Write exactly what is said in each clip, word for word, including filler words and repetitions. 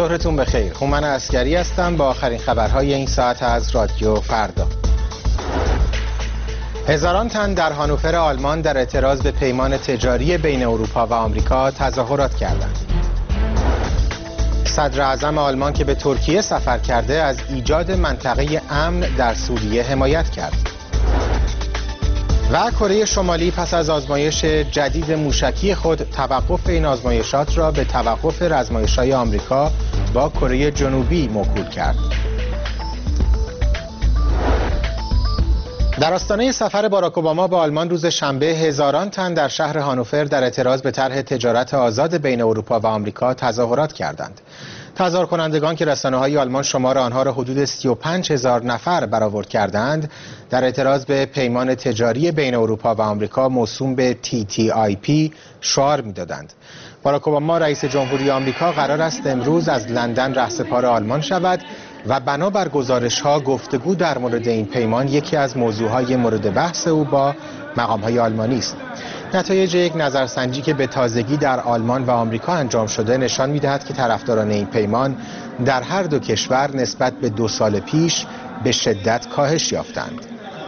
ظهرتون بخیر. هومن عسکری هستم با آخرین خبرهای این ساعت از رادیو فردا. هزاران تن در هانوفر آلمان در اعتراض به پیمان تجاری بین اروپا و آمریکا تظاهرات کردند. صدر اعظم آلمان که به ترکیه سفر کرده از ایجاد منطقه امن در سوریه حمایت کرد. و کره شمالی پس از آزمایش جدید موشکی خود توقف این آزمایشات را به توقف آزمایش‌های آمریکا با کره جنوبی موکول کرد. در آستانه سفر باراک اوباما به آلمان روز شنبه هزاران تن در شهر هانوفر در اعتراض به طرح تجارت آزاد بین اروپا و آمریکا تظاهرات کردند. تظاهر کنندگان که رسانه‌های آلمان شمار آنها را حدود سی و پنج هزار نفر برآورد کردند، در اعتراض به پیمان تجاری بین اروپا و آمریکا موسوم به تی تی آی پی شعار می‌دادند. باراک اوباما رئیس جمهوری آمریکا قرار است امروز از لندن رهسپار آلمان شود و بنابر گزارش‌ها گفتگو در مورد این پیمان یکی از موضوعهای مورد بحث او با مقام‌های آلمانی است. نتایج یک نظرسنجی که به تازگی در آلمان و آمریکا انجام شده نشان می‌دهد که طرفداران این پیمان در هر دو کشور نسبت به دو سال پیش به شدت کاهش یافتند.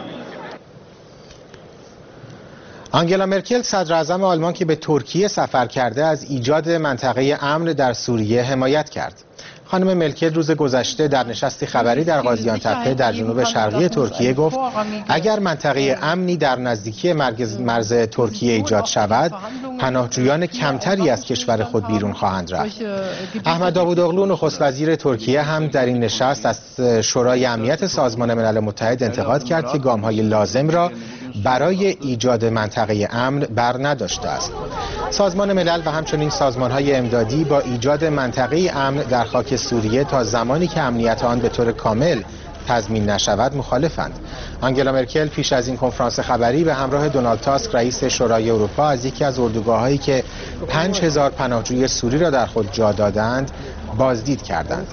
آنگلا مرکل صدر اعظم آلمان که به ترکیه سفر کرده از ایجاد منطقه امن در سوریه حمایت کرد. خانم مرکل روز گذشته در نشستی خبری در قاضیان تپه در جنوب شرقی ترکیه گفت اگر منطقه امنی در نزدیکی مرز ترکیه ایجاد شود، پناهجویان کمتری از کشور خود بیرون خواهند رفت. احمد داوودوغلو نخست وزیر ترکیه هم در این نشست از شورای امنیت سازمان ملل متحد انتقاد کرد که گام‌های لازم را برای ایجاد منطقه امن بر نداشته است. سازمان ملل و همچنین سازمان‌های امدادی با ایجاد منطقه امن در خاک سوریه تا زمانی که امنیت آن به طور کامل تضمین نشود مخالفند. آنگلا مرکل پیش از این کنفرانس خبری به همراه دونالد تاسک رئیس شورای اروپا از یکی از اردوگاه‌هایی که پنج هزار پناهجوی سوری را در خود جا دادند بازدید کردند.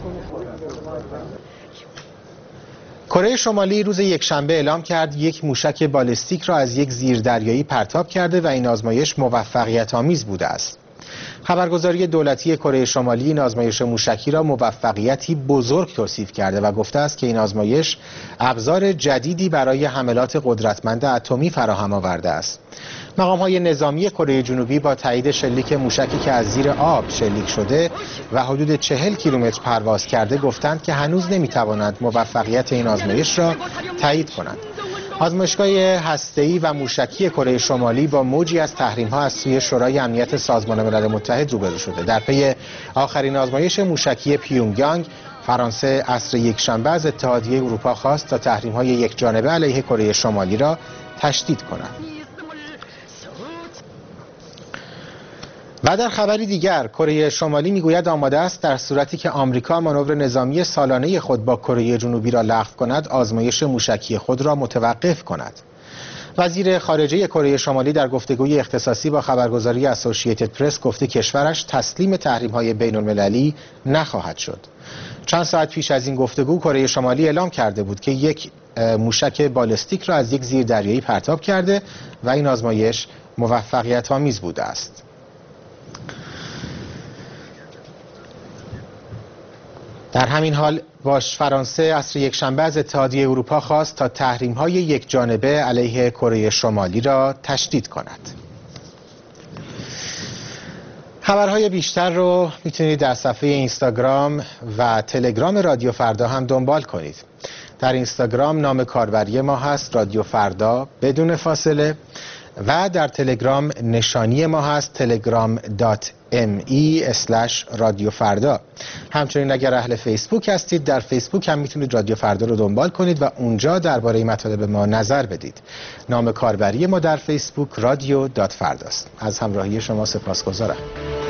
کره شمالی روز یکشنبه اعلام کرد یک موشک بالستیک را از یک زیردریایی پرتاب کرده و این آزمایش موفقیت آمیز بوده است. خبرگزاری دولتی کره شمالی این آزمایش موشکی را موفقیتی بزرگ توصیف کرده و گفته است که این آزمایش ابزار جدیدی برای حملات قدرتمند اتمی فراهم آورده است. مقام‌های نظامی کره جنوبی با تایید شلیک موشکی که از زیر آب شلیک شده و حدود چهل کیلومتر پرواز کرده گفتند که هنوز نمی‌توانند موفقیت این آزمایش را تایید کنند. آزمایشگاه هسته‌ای و موشکی کره شمالی با موجی از تحریم‌ها از سوی شورای امنیت سازمان ملل متحد روبرو شده. در پی آخرین آزمایش موشکی پیونگیانگ، فرانسه عصر یکشنبه از اتحادیه اروپا خواست تا تحریم‌های یکجانبه علیه کره شمالی را تشدید کند. و در خبری دیگر، کره شمالی میگوید آماده است در صورتی که آمریکا مانور نظامی سالانه خود با کره جنوبی را لغو کند، آزمایش موشکی خود را متوقف کند. وزیر خارجه کره شمالی در گفتگوی اختصاصی با خبرگزاری اسوسییتد پرس گفته کشورش تسلیم تحریم‌های بین‌المللی نخواهد شد. چند ساعت پیش از این گفتگو کره شمالی اعلام کرده بود که یک موشک بالستیک را از یک زیردریایی پرتاب کرده و این آزمایش موفقیت آمیز بوده است. در همین حال باش فرانسه عصر یکشنبه از اتحادیه اروپا خواست تا تحریم‌های یک جانبه علیه کره شمالی را تشدید کند. خبرهای بیشتر رو میتونید در صفحه اینستاگرام و تلگرام رادیو فردا هم دنبال کنید. در اینستاگرام نام کاربری ما هست رادیو فردا بدون فاصله و در تلگرام نشانی ما هست تلگرام دات ام ای اسلش رادیو فردا. همچنین اگر اهل فیسبوک هستید در فیسبوک هم میتونید رادیو فردا رو دنبال کنید و اونجا درباره مطالب ما نظر بدید. نام کاربری ما در فیسبوک رادیو دات فرداست. از همراهی شما سپاسگزارم.